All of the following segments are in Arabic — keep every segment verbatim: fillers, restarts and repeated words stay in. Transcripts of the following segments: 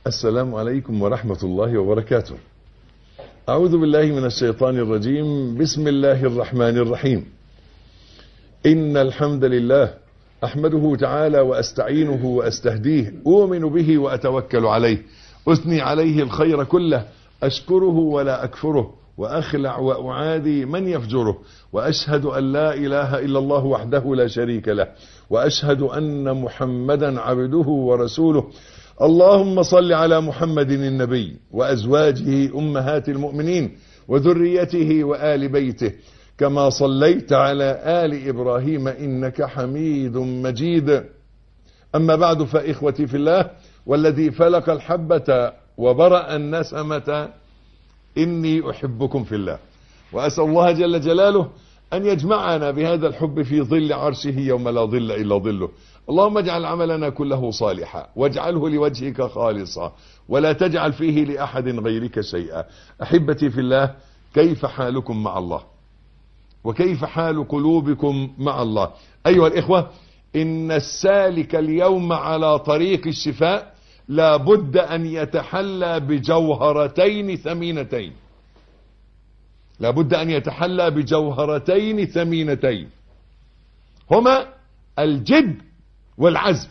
السلام عليكم ورحمة الله وبركاته. أعوذ بالله من الشيطان الرجيم. بسم الله الرحمن الرحيم. إن الحمد لله أحمده تعالى وأستعينه وأستهديه، أؤمن به وأتوكل عليه، أثني عليه الخير كله، أشكره ولا أكفره، وأخلع وأعادي من يفجره، وأشهد أن لا إله إلا الله وحده لا شريك له، وأشهد أن محمدا عبده ورسوله. اللهم صل على محمد النبي وأزواجه أمهات المؤمنين وذريته وآل بيته، كما صليت على آل إبراهيم إنك حميد مجيد. أما بعد، فإخوتي في الله، والذي فلق الحبة وبرأ النسمة، إني أحبكم في الله، وأسأل الله جل جلاله أن يجمعنا بهذا الحب في ظل عرشه يوم لا ظل إلا ظله. اللهم اجعل عملنا كله صالحا، واجعله لوجهك خالصا، ولا تجعل فيه لأحد غيرك شيئا. أحبتي في الله، كيف حالكم مع الله؟ وكيف حال قلوبكم مع الله؟ أيها الإخوة، إن السالك اليوم على طريق الشفاء لا بد أن يتحلى بجوهرتين ثمينتين، لا بد أن يتحلى بجوهرتين ثمينتين، هما الجد والعزم.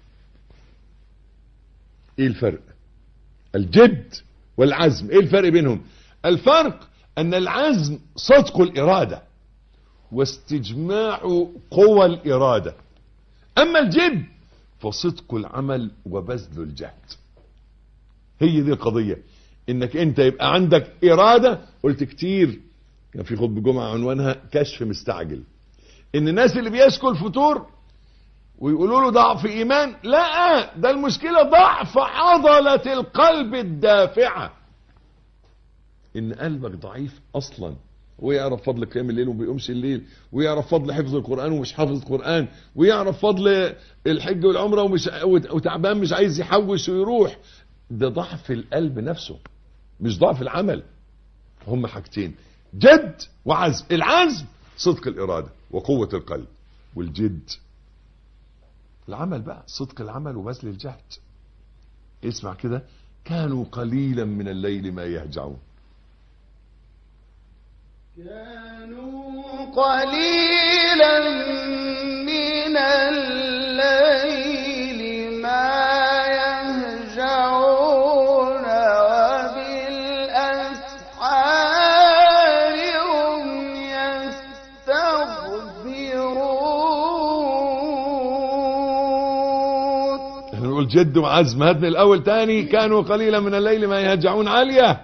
ايه الفرق؟ الجد والعزم ايه الفرق بينهم؟ الفرق ان العزم صدق الارادة واستجماع قوى الارادة، اما الجد فصدق العمل وبذل الجهد. هي دي القضية، انك انت يبقى عندك ارادة. قلت كتير، كان في خطبة جمعة عنوانها كشف مستعجل، ان الناس اللي بيشكوا الفتور ويقولوا له ضعف ايمان، لا، ده المشكلة ضعف عضلة القلب الدافعة، ان قلبك ضعيف اصلا، ويعرف فضل قيام الليل وما بيقومش الليل، ويعرف فضل حفظ القرآن ومش حافظ القرآن، ويعرف فضل الحج والعمرة ومش وتعبان مش عايز يحوش ويروح. ده ضعف القلب نفسه، مش ضعف العمل. هم حاجتين، جد وعزم. العزم صدق الإرادة وقوة القلب، والجد العمل بقى، صدق العمل وبذل الجهد. اسمع كده: كانوا قليلا من الليل ما يهجعون. كانوا قليلا من الليل ما يهجعون وبالأسحار هم يستغفرون. احنا نقول جد وعزم. هاتني الأول تاني. كانوا قليلا من الليل ما يهجعون. عالية.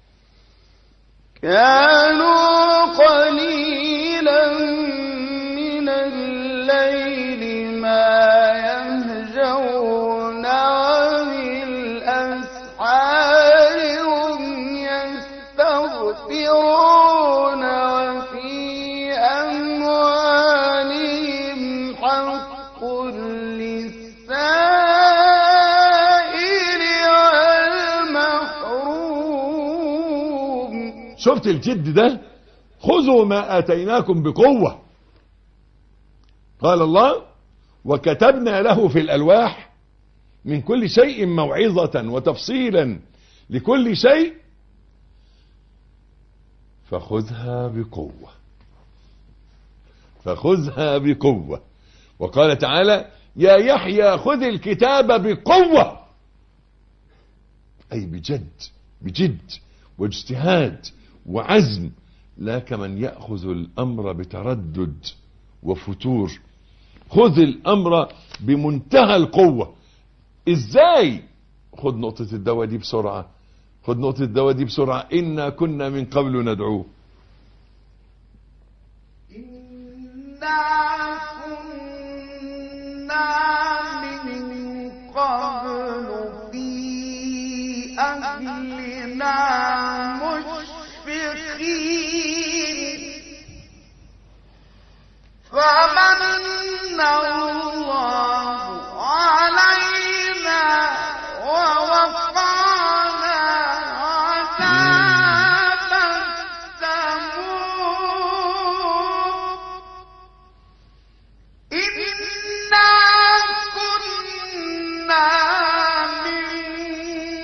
كانوا قليلا من الليل ما يهجعون وبالأسحار هم يستغفرون وفي أموالهم حق للسائل والمحروم. شفت الجد ده؟ خذوا ما آتيناكم بقوة. قال الله: وكتبنا له في الألواح من كل شيء موعظة وتفصيلا لكل شيء فخذها بقوة، فخذها بقوة. وقال تعالى: يا يحيى خذ الكتاب بقوة، أي بجد، بجد واجتهاد وعزم، لا كمن يأخذ الأمر بتردد وفتور. خذ الأمر بمنتهى القوة. إزاي؟ خذ نقطة الدواء دي بسرعة، خذ نقطة الدواء دي بسرعة. إنا كنا من قبل ندعوه. إنا كنا من قبل في أهلنا مشفقين فمن الله علينا ووقانا عذاب السموم. إنا كنا من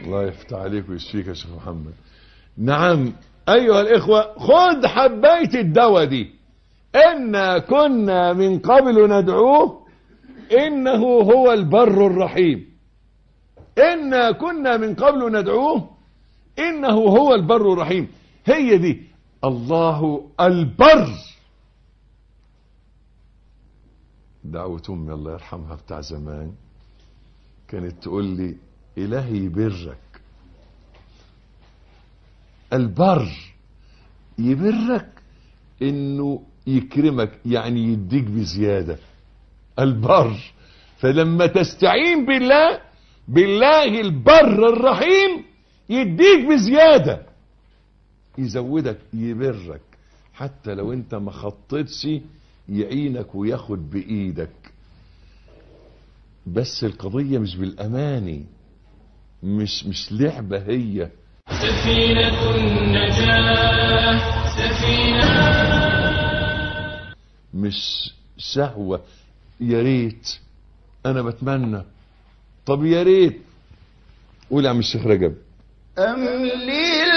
الله يفتح عليك ويشفيك يا شيخ محمد. نعم ايها الاخوة، خد حباية الدواء دي. إنا كنا من قبل ندعوه إنه هو البر الرحيم. إنا كنا من قبل ندعوه إنه هو البر الرحيم. هي دي الله البر. دعوة أمي الله يرحمها بتاع زمان كانت تقول لي إلهي يبرك. البر يبرك إنه يكرمك، يعني يديك بزيادة. البر. فلما تستعين بالله، بالله البر الرحيم، يديك بزيادة، يزودك، يبرك، حتى لو انت ما خطيتش يعينك وياخد بإيدك. بس القضية مش بالأماني، مش مش لعبة هي. سفينة النجاة سفينة، مش شهوة. يا ريت، انا بتمنى، طب يا ريت. قول يا عم الشيخ رجب. أم للإنسان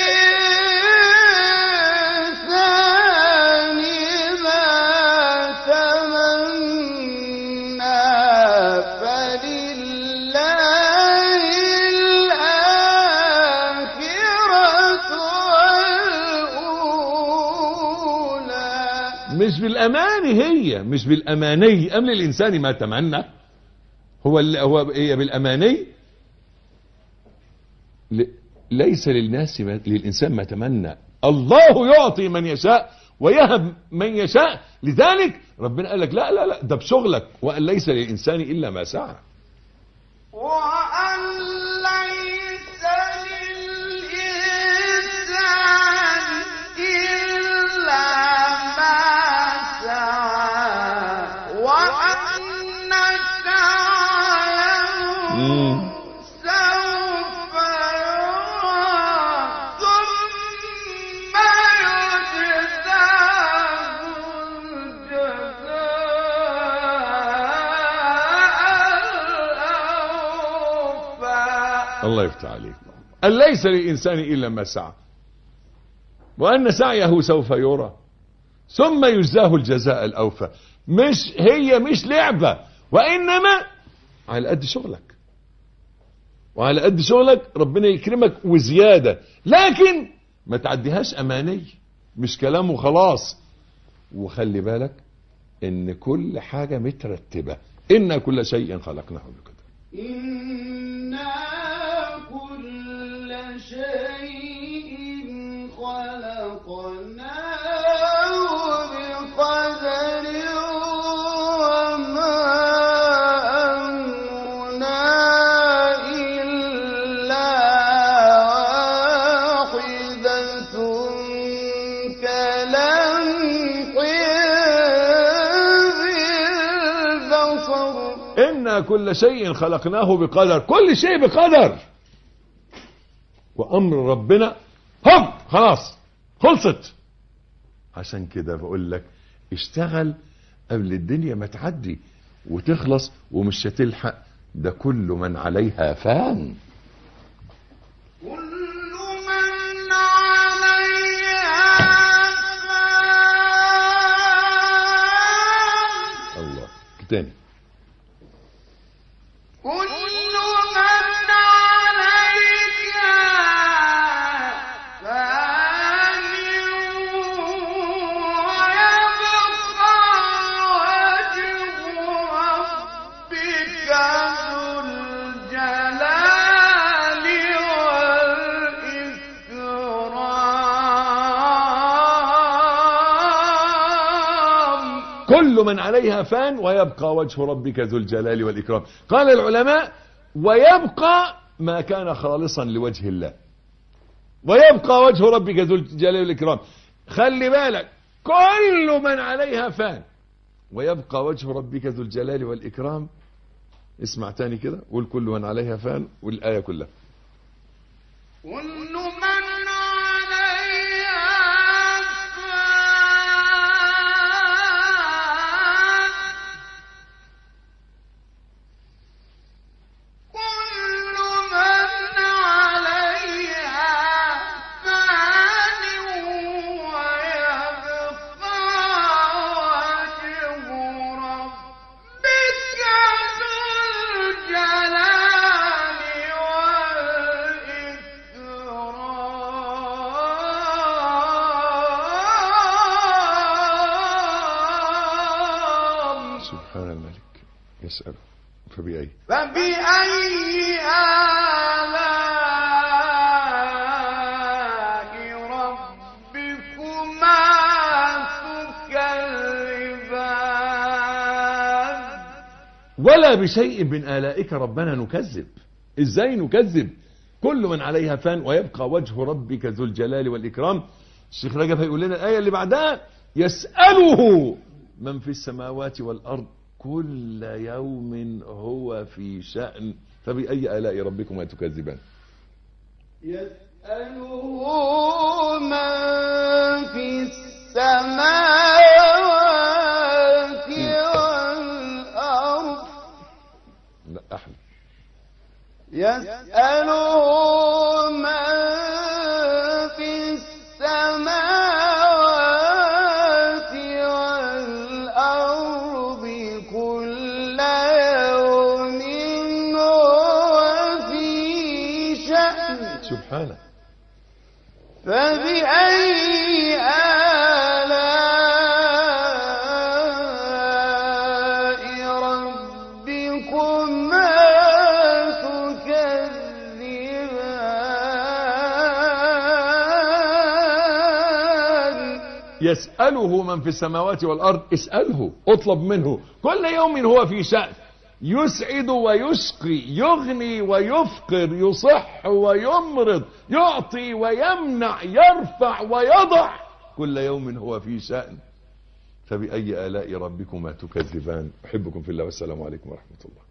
ما تمنى فلله الآخرة والأولى. مش بالاماني هي، مش بالاماني. ام للانسان ما تمنى، هو اللي هو هي بالاماني. ليس للناس ما للانسان ما تمنى. الله يعطي من يشاء ويهب من يشاء. لذلك ربنا قال لك لا لا لا، ده بشغلك. وان ليس للانسان الا ما سعى. وأن ليس للإنسان إلا ما سعى وأن سعيه سوف يرى ثم يجزاه الجزاء. الله يفتح عليك. أن ليس للإنسان إلا ما سعى وأن سعيه سوف يرى ثم يجزاه الجزاء الأوفى. مش هي مش لعبة، وإنما على قد شغلك، وعلى قد شغلك ربنا يكرمك وزيادة. لكن ما تعديهاش أماني، مش كلام وخلاص. وخلي بالك إن كل حاجة مترتبة. إن كل شيء خلقناه بقدر. إنا كل شيء خلقناه بقدر وما أمرنا إلا واحدة كلمح بالبصر. إن كل شيء خلقناه بقدر. كل شيء بقدر. وأمر ربنا هم خلاص خلصت. عشان كده بقول لك اشتغل قبل الدنيا ما تعدي وتخلص، ومش هتلحق. ده كل من عليها فان. كل من عليها فان. الله. تاني. كل من عليها فان ويبقى وجه ربك ذو الجلال والإكرام. كل من عليها فان ويبقى وجه ربك ذو الجلال والإكرام. قال العلماء ويبقى ما كان خالصا لوجه الله. ويبقى وجه ربك ذو الجلال والإكرام. خلي بالك، كل من عليها فان ويبقى وجه ربك ذو الجلال والإكرام. اسمع تاني كده، قول كل من عليها فان والآية كلها. كل من عليها فان. كل من ولا بشيء من آلائك ربنا نكذب. ازاي نكذب؟ كل من عليها فان ويبقى وجه ربك ذو الجلال والإكرام. الشيخ رجب هيقول لنا الآية اللي بعدها: يسأله من في السماوات والأرض كل يوم هو في شأن فبأي آلاء ربكما تكذبان. يسأله من في السماوات والأرض. لا أحلى. يسأله من في السماوات والأرض كل يوم هو في شأن. سبحانه. فبأي آلاء ربكما تكذبان. يسأله من في السماوات والأرض. اسأله، اطلب منه، كل يوم هو في شأن. يسعد ويشقي، يغني ويفقر، يصح ويمرض، يعطي ويمنع، يرفع ويضع، كل يوم هو في شأن. فبأي آلاء ربكما تكذبان. أحبكم في الله والسلام عليكم ورحمة الله.